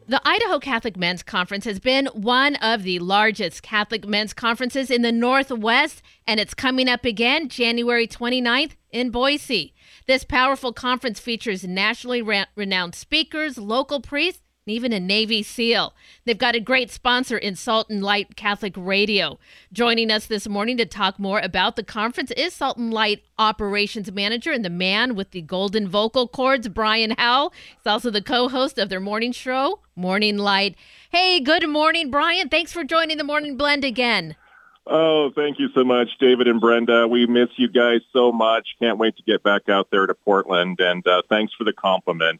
The Idaho Catholic Men's Conference has been one of the largest Catholic men's conferences in the Northwest, and it's coming up again January 29th in Boise. This powerful conference features nationally renowned speakers, local priests, and even a Navy SEAL. They've got a great sponsor in Salt and Light Catholic Radio. Joining us this morning to talk more about the conference is Salt and Light Operations Manager and the man with the golden vocal cords, Brian Howell. He's also the co-host of their morning show, Morning Light. Hey, good morning, Brian. Thanks for joining the Morning Blend again. Oh, thank you so much, David and Brenda. We miss you guys so much. Can't wait to get back out there to Portland. And thanks for the compliment.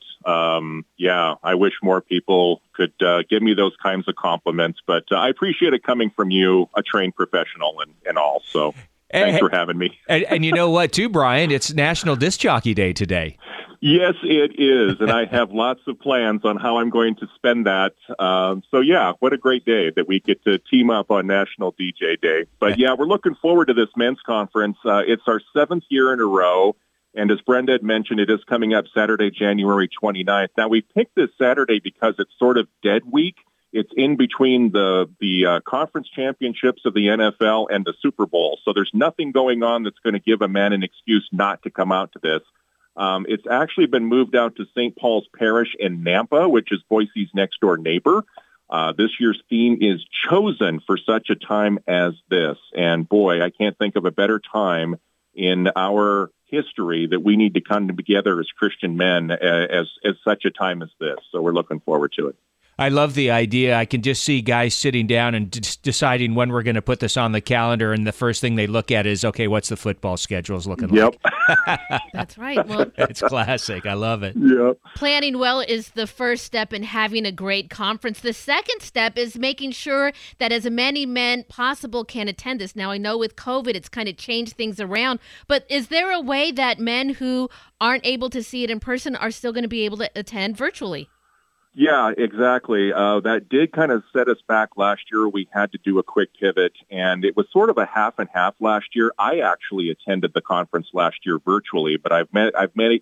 I wish more people could give me those kinds of compliments. But I appreciate it coming from you, a trained professional and all. So thanks for having me. And you know what, too, Brian? It's National Disc Jockey Day today. Yes, it is, and I have lots of plans on how I'm going to spend that. What a great day that we get to team up on National DJ Day. But we're looking forward to this men's conference. It's our 7th year in a row, and as Brenda had mentioned, it is coming up Saturday, January 29th. Now, we picked this Saturday because it's sort of dead week. It's in between the conference championships of the NFL and the Super Bowl, so there's nothing going on that's going to give a man an excuse not to come out to this. It's actually been moved out to St. Paul's Parish in Nampa, which is Boise's next-door neighbor. This year's theme is Chosen for Such a Time as This. And boy, I can't think of a better time in our history that we need to come together as Christian men as such a time as this. So we're looking forward to it. I love the idea. I can just see guys sitting down and deciding when we're going to put this on the calendar, and the first thing they look at is, okay, what's the football schedules looking like? That's right. Well, it's classic. I love it. Yep. Planning well is the first step in having a great conference. The second step is making sure that as many men possible can attend this. Now, I know with COVID, it's kind of changed things around, but is there a way that men who aren't able to see it in person are still going to be able to attend virtually? Yeah, exactly. That did kind of set us back last year. We had to do a quick pivot, and it was sort of a half and half last year. I actually attended the conference last year virtually, but I've made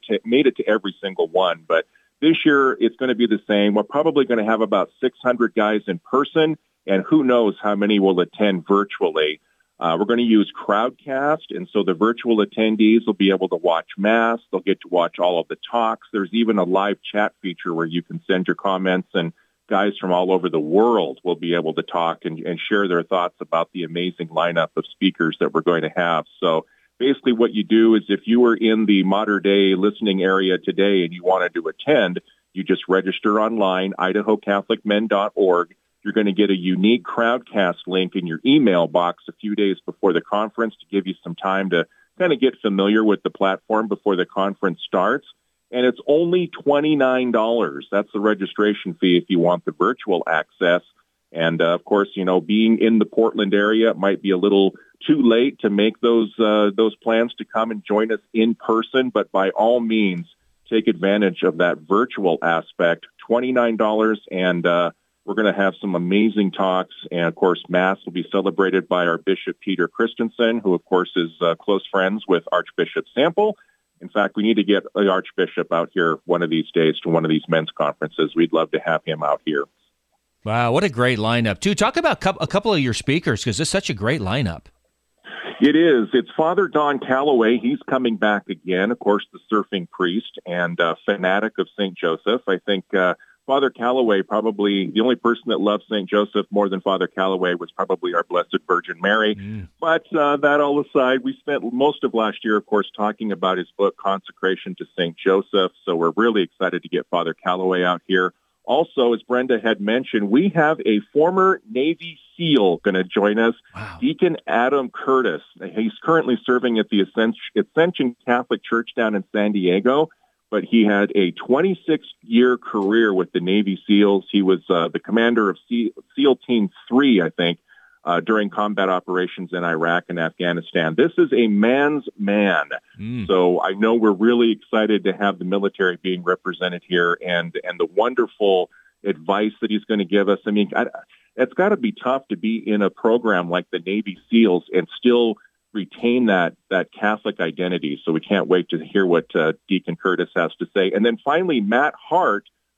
it to every single one. But this year, it's going to be the same. We're probably going to have about 600 guys in person, and who knows how many will attend virtually. We're going to use Crowdcast, and so the virtual attendees will be able to watch Mass. They'll get to watch all of the talks. There's even a live chat feature where you can send your comments, and guys from all over the world will be able to talk and share their thoughts about the amazing lineup of speakers that we're going to have. So basically what you do is if you were in the Mater Dei listening area today and you wanted to attend, you just register online, idahocatholicmen.org. You're going to get a unique Crowdcast link in your email box a few days before the conference to give you some time to kind of get familiar with the platform before the conference starts. And it's only $29. That's the registration fee if you want the virtual access. And, of course, being in the Portland area, it might be a little too late to make those plans to come and join us in person. But by all means, take advantage of that virtual aspect, $29, and we're going to have some amazing talks, and, of course, Mass will be celebrated by our Bishop Peter Christensen, who, of course, is close friends with Archbishop Sample. In fact, we need to get the Archbishop out here one of these days to one of these men's conferences. We'd love to have him out here. Wow, what a great lineup, too. Talk about a couple of your speakers, because it's such a great lineup. It is. It's Father Don Calloway. He's coming back again, of course, the surfing priest and fanatic of St. Joseph. I think Father Calloway, probably the only person that loved St. Joseph more than Father Calloway was probably our Blessed Virgin Mary. But that all aside, we spent most of last year, of course, talking about his book, Consecration to St. Joseph. So we're really excited to get Father Calloway out here. Also, as Brenda had mentioned, we have a former Navy SEAL going to join us, wow. Deacon Adam Curtis. He's currently serving at the Ascension Catholic Church down in San Diego. But he had a 26-year career with the Navy SEALs. He was the commander of SEAL Team 3, I think, during combat operations in Iraq and Afghanistan. This is a man's man. So I know we're really excited to have the military being represented here and the wonderful advice that he's going to give us. I mean, it's got to be tough to be in a program like the Navy SEALs and still retain that Catholic identity. So we can't wait to hear what Deacon Curtis has to say. And then finally, Matt Hart,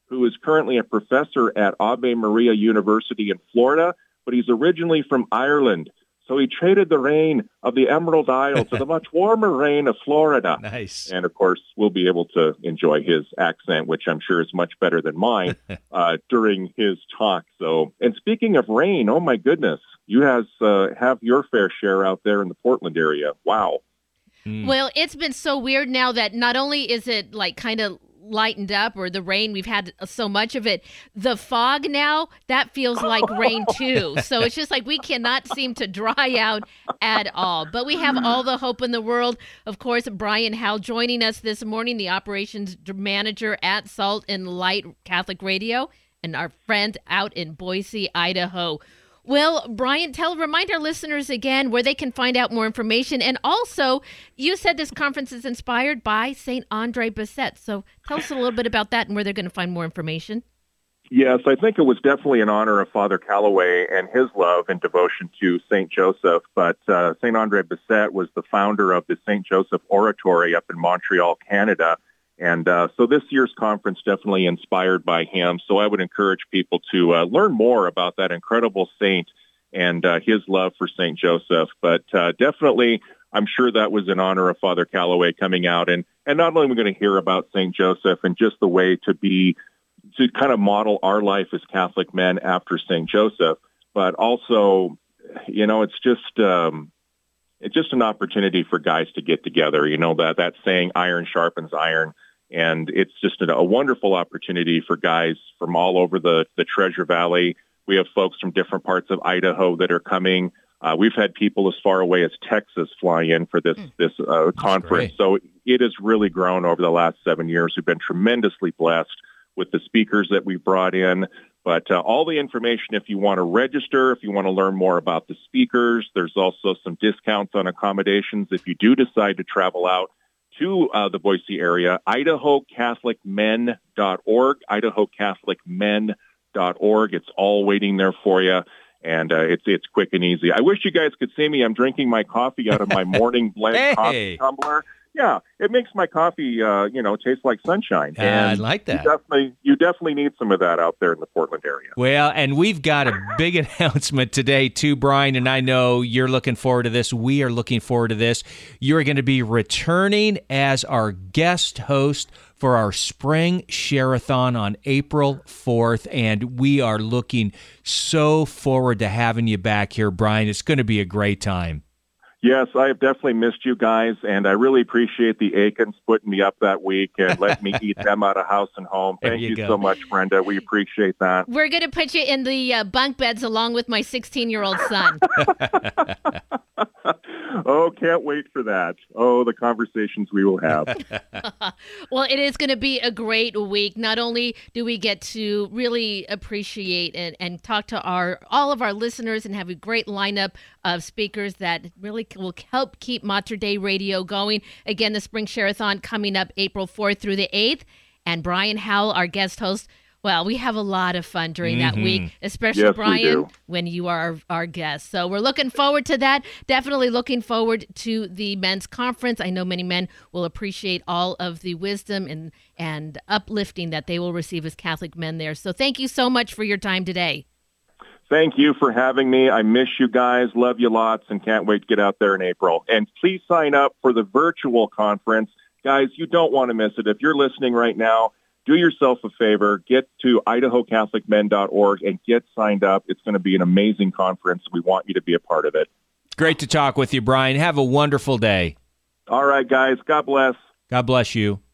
who is currently a professor at Ave Maria University in Florida, but he's originally from Ireland. So he traded the rain of the Emerald Isle to the much warmer rain of Florida. Nice. And, of course, we'll be able to enjoy his accent, which I'm sure is much better than mine, during his talk. So, and speaking of rain, oh, my goodness, you guys have your fair share out there in the Portland area. Wow. Well, it's been so weird now that not only is it like kind of lightened up, or the rain, we've had so much of it, the fog now, that feels like rain too. So it's just like we cannot seem to dry out at all. But we have all the hope in the world. Of course, Brian Howell joining us this morning, the operations manager at Salt and Light Catholic Radio, and our friend out in Boise, Idaho. Well, Brian, remind our listeners again where they can find out more information. And also, you said this conference is inspired by St. Andre Bessette. So tell us a little bit about that and where they're going to find more information. Yes, I think it was definitely in honor of Father Calloway and his love and devotion to St. Joseph. But St. Andre Bessette was the founder of the St. Joseph Oratory up in Montreal, Canada. And so this year's conference definitely inspired by him. So I would encourage people to learn more about that incredible saint and his love for St. Joseph. But definitely, I'm sure that was in honor of Father Calloway coming out. And not only are we going to hear about St. Joseph and just the way to kind of model our life as Catholic men after St. Joseph, but also, it's just an opportunity for guys to get together. That saying, iron sharpens iron. And it's just a wonderful opportunity for guys from all over the Treasure Valley. We have folks from different parts of Idaho that are coming. We've had people as far away as Texas fly in for this conference. So it has really grown over the last 7 years. We've been tremendously blessed with the speakers that we've brought in. But all the information, if you want to register, if you want to learn more about the speakers, there's also some discounts on accommodations if you do decide to travel out to the Boise area. IdahoCatholicMen.org, IdahoCatholicMen.org. It's all waiting there for you, and it's quick and easy. I wish you guys could see me. I'm drinking my coffee out of my morning blend coffee tumbler. Yeah, it makes my coffee, taste like sunshine. And I like that. You definitely need some of that out there in the Portland area. Well, and we've got a big announcement today too, Brian, and I know you're looking forward to this. We are looking forward to this. You're going to be returning as our guest host for our Spring Share-a-thon on April 4th, and we are looking so forward to having you back here, Brian. It's going to be a great time. Yes, I have definitely missed you guys, and I really appreciate the Aikens putting me up that week and letting me eat them out of house and home. Thank you so much, Brenda. We appreciate that. We're going to put you in the bunk beds along with my 16-year-old son. Oh, can't wait for that. Oh, the conversations we will have. Well, it is going to be a great week. Not only do we get to really appreciate and talk to all of our listeners and have a great lineup of speakers that really will help keep Mater Dei Radio going. Again, the Spring Share-a-thon coming up April 4th through the 8th. And Brian Howell, our guest host, well, we have a lot of fun during that week, especially, yes, Brian, when you are our guest. So we're looking forward to that. Definitely looking forward to the men's conference. I know many men will appreciate all of the wisdom and uplifting that they will receive as Catholic men there. So thank you so much for your time today. Thank you for having me. I miss you guys. Love you lots and can't wait to get out there in April. And please sign up for the virtual conference. Guys, you don't want to miss it. If you're listening right now, do yourself a favor, get to IdahoCatholicMen.org and get signed up. It's going to be an amazing conference. We want you to be a part of it. Great to talk with you, Brian. Have a wonderful day. All right, guys. God bless. God bless you.